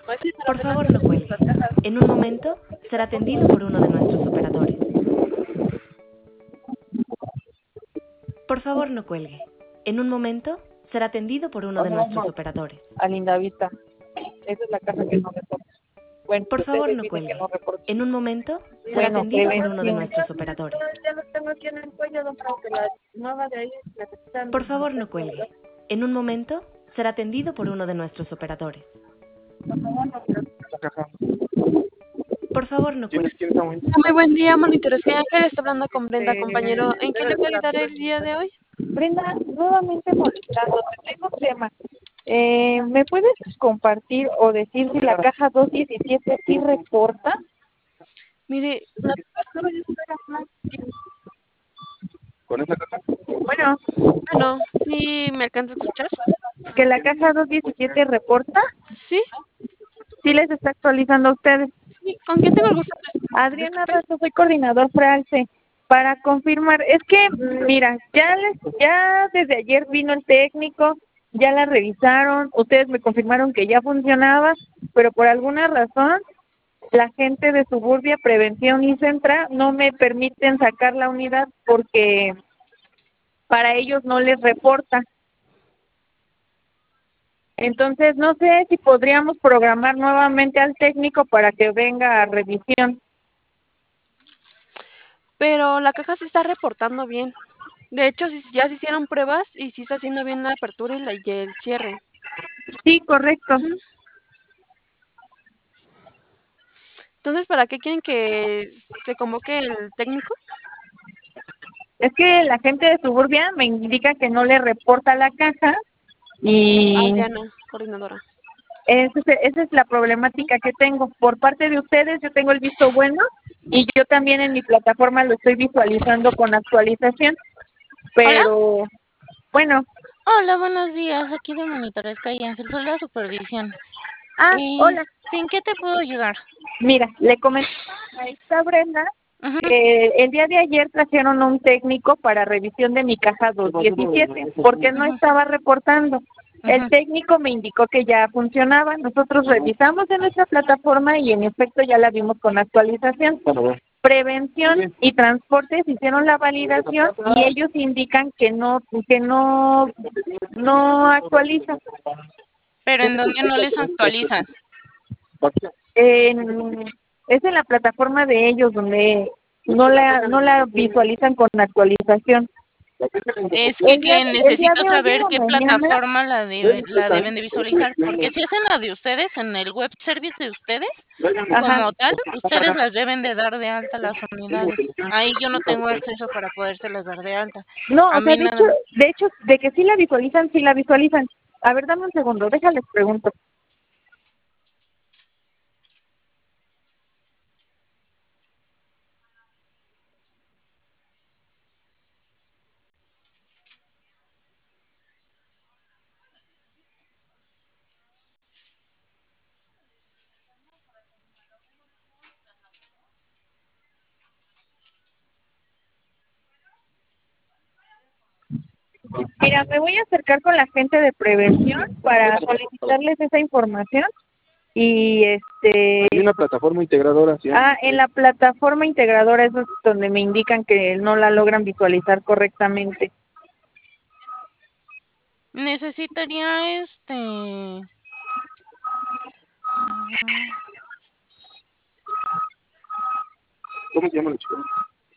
Por favor, no cuelgue. En un momento será atendido por uno de nuestros operadores. Por favor, no cuelgue. En un momento será atendido por uno de nuestros operadores. A Linda Vista. Esa es la casa que no reporta. Bueno, Por favor, ustedes no dicen que cuelgue. no reporta. En un momento será Bueno, atendido por uno de prevención. nuestros operadores. Ya lo tengo aquí en el cuello, don Pau, que la nueva de ahí necesitan. Por favor, no cuelgue. En un momento será atendido por uno de nuestros operadores. Por favor, no cuelgue. Muy buen día, monitores. ¿Qué Ángel está hablando con Brenda, compañero? ¿En qué le puedo ayudar el día de hoy? Brenda, nuevamente molestando, te tengo un tema. ¿Me puedes compartir o decir si la caja 217 sí reporta? Mire, ¿Con esa caja? Bueno, bueno, ¿sí me alcanza a escuchar? que la caja 217 reporta, ¿Sí? sí les está actualizando a ustedes. Sí, ¿con quién tengo el gusto? Adriana Disculpe. Razo, soy coordinador FRALCE. Para confirmar, es que, mira, ya desde ayer vino el técnico, ya la revisaron, ustedes me confirmaron que ya funcionaba, pero por alguna razón la gente de Suburbia, Prevención y Centra no me permiten sacar la unidad porque para ellos no les reporta. Entonces, no sé si podríamos programar nuevamente al técnico para que venga a revisión. Pero la caja se está reportando bien. De hecho, ya se hicieron pruebas y sí está haciendo bien la apertura y el cierre. Sí, correcto. Ujú. Entonces, ¿para qué quieren que se convoque el técnico? Es que la gente de Suburbia me indica que no le reporta la caja y Adriana, coordinadora. esa es la problemática que tengo. Por parte de ustedes yo tengo el visto bueno y yo también en mi plataforma lo estoy visualizando con actualización, ¿Hola? pero bueno. Hola, buenos días. Aquí de Monitores Calle Ángel, soy la supervisión. Hola. ¿En qué te puedo ayudar? Mira, le comenté a esta Brenda Ujú, que el día de ayer trajeron a un técnico para revisión de mi caja 217 porque no ujú, estaba reportando. El ujú. técnico me indicó que ya funcionaba. Nosotros revisamos en nuestra plataforma y en efecto ya la vimos con actualización. Prevención y transportes hicieron la validación y ellos indican que no actualiza. Pero ¿en dónde no les actualizan? En, es en la plataforma de ellos donde no la visualizan con actualización. Es que El día necesito de hoy en saber la qué mañana, plataforma la deben de visualizar, porque si es en la de ustedes, en el web service de ustedes, ajá, como tal, ustedes las deben de dar de alta las unidades. Ahí yo no tengo acceso para podérselas dar de alta. no, A o sea, mí nada. de hecho, de que sí la visualizan. A ver, dame un segundo, déjales pregunto. Mira, me voy a acercar con la gente de prevención para solicitarles esa información y Hay una plataforma integradora, ¿sí? en la plataforma integradora eso es donde me indican que no la logran visualizar correctamente. Necesitaría ¿Cómo se llama la chica?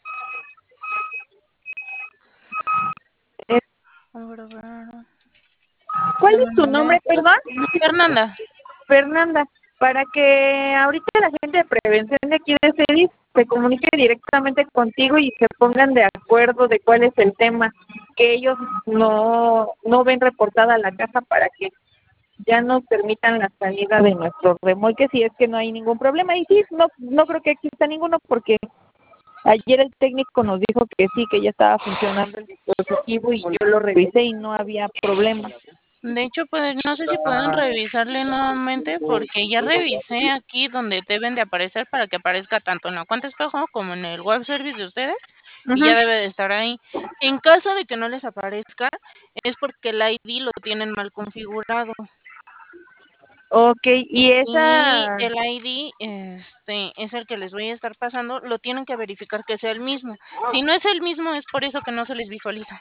¿Cuál Dame es un tu nombre, momento. perdón? Fernanda. Fernanda, para que ahorita la gente de prevención de aquí de CEDIS se comunique directamente contigo y se pongan de acuerdo de cuál es el tema, que ellos no ven reportada la caja para que ya nos permitan la salida de nuestros remolques si es que no hay ningún problema. Y sí, no creo que exista ninguno porque ayer el técnico nos dijo que sí, que ya estaba funcionando el dispositivo y yo lo revisé y no había problema. De hecho, pues no sé si pueden revisarle nuevamente porque ya revisé aquí donde deben de aparecer para que aparezca tanto en la cuenta espejo como en el web service de ustedes y ya debe de estar ahí. En caso de que no les aparezca, es porque el ID lo tienen mal configurado. Okay, y Y esa... el ID, es el que les voy a estar pasando, lo tienen que verificar que sea el mismo. Si no es el mismo, es por eso que no se les visualiza.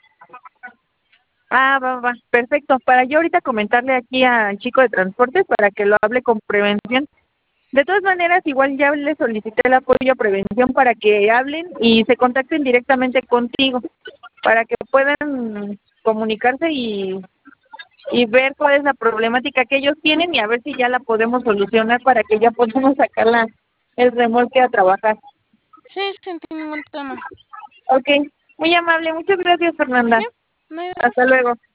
Va, perfecto. Para yo ahorita comentarle aquí al chico de transportes para que lo hable con prevención. De todas maneras, igual ya le solicité el apoyo a prevención para que hablen y se contacten directamente contigo, para que puedan comunicarse y ver cuál es la problemática que ellos tienen y a ver si ya la podemos solucionar para que ya podamos sacar el remolque a trabajar. Sí, sin ningún tema. Ok, muy amable. Muchas gracias, Fernanda. Sí, no hay de Hasta luego.